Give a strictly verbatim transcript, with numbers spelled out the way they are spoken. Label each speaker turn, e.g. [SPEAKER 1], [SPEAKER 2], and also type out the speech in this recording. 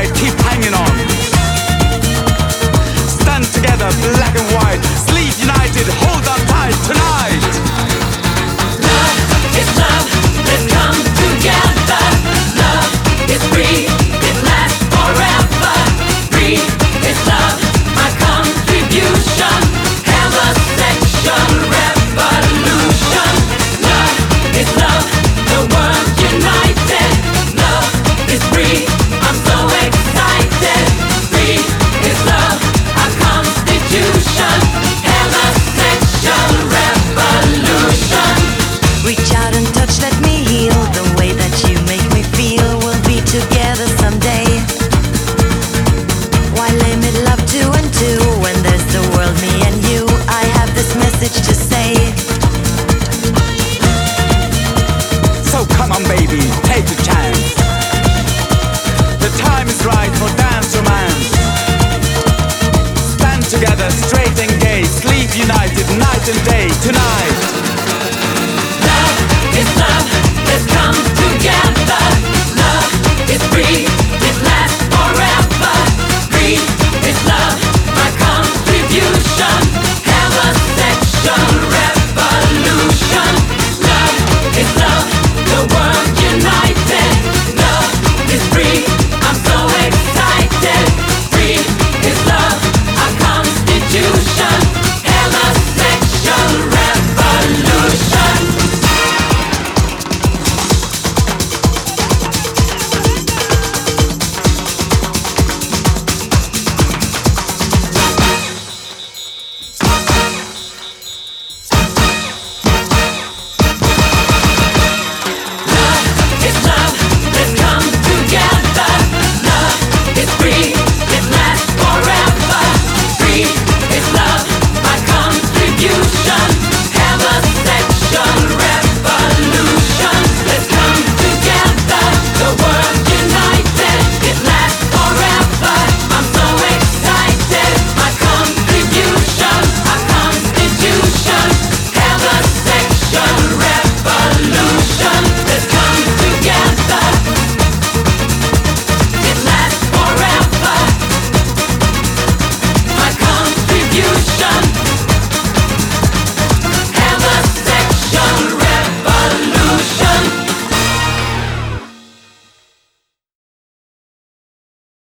[SPEAKER 1] side, keep hanging on. Stand together, black and white, sleep united, hold on tight tonight.
[SPEAKER 2] Love is love, let's come together. Love is free, it lasts forever. Free is love, my contribution. Have a sexual revolution. Love is love, the world united. Love is free, I'm so excited. Free is love, our constitution. Have a sexual revolution.
[SPEAKER 3] Reach out and touch, let me heal. The way that you make me feel. We'll be together someday. Why limit love two and two when there's the world, me and you? I have this message to say.
[SPEAKER 1] So come on baby, take a chance. The time is right for dance romance. Stand together, straight and gay, sleep united, night and day, tonight.